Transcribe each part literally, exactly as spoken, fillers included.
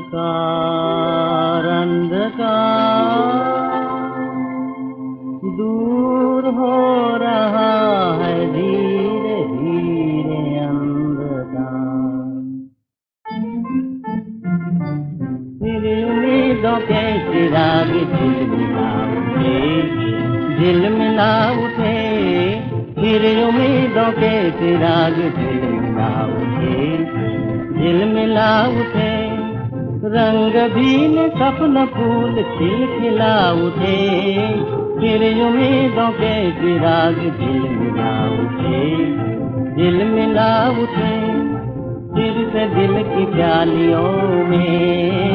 अंधकार अंधकार दूर हो रहा है धीरे धीरे अंधकार। फिर उम्मीदों के चिराग झिलमिला उठे, झिलमिला उठे। फिर उम्मीदों के चिराग झिलमिला उठे, झिलमिला उठे। रंग भीन सपन फूल खिलखिला उठे। फिर उम्मीदों के चिराग झिलमिला उठे, झिलमिला उठे। फिर से दिल की प्यालियों में,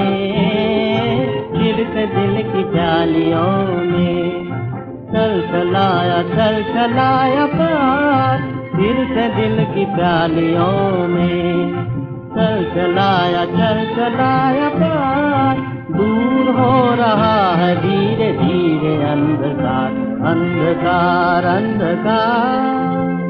फिर से दिल की प्यालियों में चल चलाया चल चलाया प्यार। फिर से दिल की प्यालियों में चल चलाया चल चलाया प्यार। दूर हो रहा है धीरे धीरे अंधकार अंधकार अंधकार।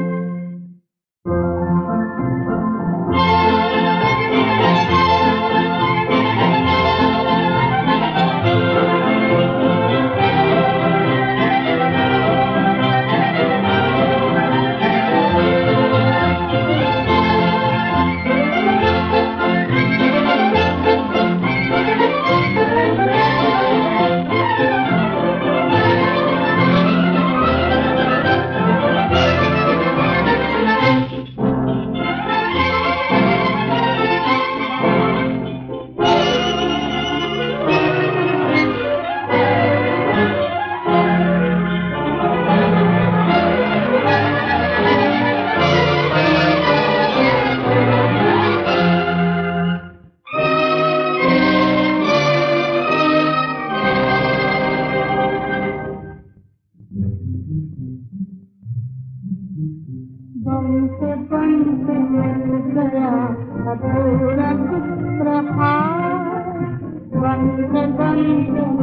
बन से बन से मिल गया अधूरा कुछ रहा, बन से बन से